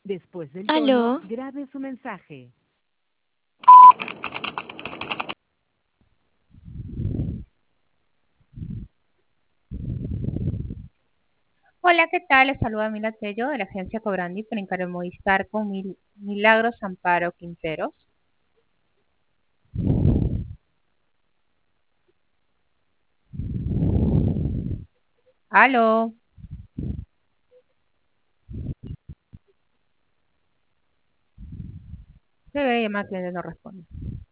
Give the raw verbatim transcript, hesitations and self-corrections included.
Después del tono, Aló, grabe su mensaje. Hola, ¿qué tal? Les saluda Mila Tello de la agencia Cobrandi para encargar Movistar con Mil- Milagros Amparo Quinteros. Aló, se ve llamada cliente no responde.